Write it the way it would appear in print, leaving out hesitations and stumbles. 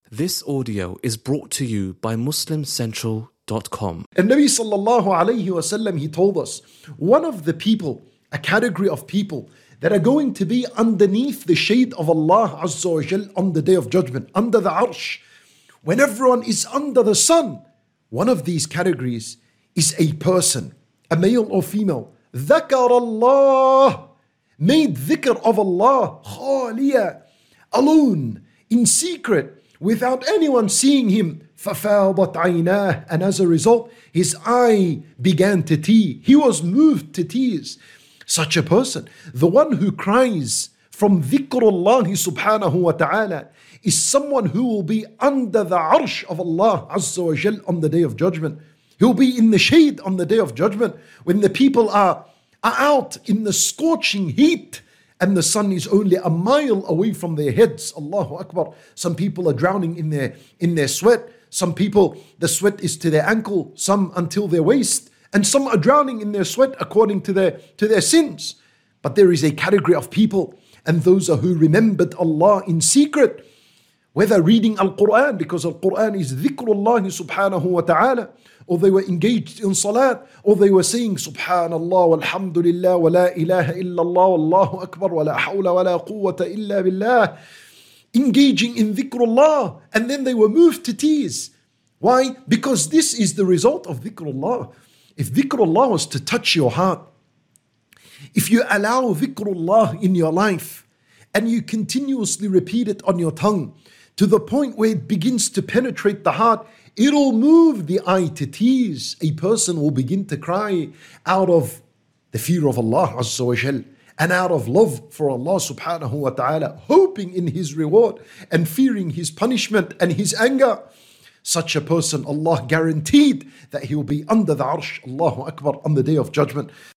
This audio is brought to you by MuslimCentral.com. And Nabi sallallahu alayhi wasallam, he told us, one of the people, a category of people that are going to be underneath the shade of Allah Azza wa Jal on the Day of Judgment, under the Arsh, when everyone is under the sun. One of these categories is a person, a male or female, ذكر Allah, made dhikr of Allah, khaliya, alone, in secret, without anyone seeing him. فَفَاضَتْ عَيْنَاهُ, and as a result, his eye began to tear. He was moved to tears. Such a person, the one who cries from dhikrullah subhanahu wa ta'ala, is someone who will be under the arsh of Allah Azza wa Jal on the Day of Judgment. He will be in the shade on the Day of Judgment when the people are out in the scorching heat and the sun is only a mile away from their heads. Allahu Akbar. Some people are drowning in their sweat. Some people, the sweat is to their ankle, some until their waist, and some are drowning in their sweat according to their sins. But there is a category of people, and those are who remembered Allah in secret, whether reading Al-Quran, because Al-Quran is dhikrullah subhanahu wa ta'ala, or they were engaged in salat, or they were saying Subhanallah, walhamdulillah, wa la ilaha illallah, wallahu akbar, wa la hawla wa la quwwata illa billah, engaging in dhikrullah, and then they were moved to tears. Why? Because this is the result of dhikrullah. If dhikrullah was to touch your heart, if you allow dhikrullah in your life, and you continuously repeat it on your tongue, to the point where it begins to penetrate the heart, it'll move the eye to tears. A person will begin to cry out of the fear of Allah Azza wa Jal, and out of love for Allah subhanahu wa ta'ala, hoping in His reward and fearing His punishment and His anger. Such a person, Allah guaranteed that he will be under the arsh, Allahu Akbar, on the Day of Judgment.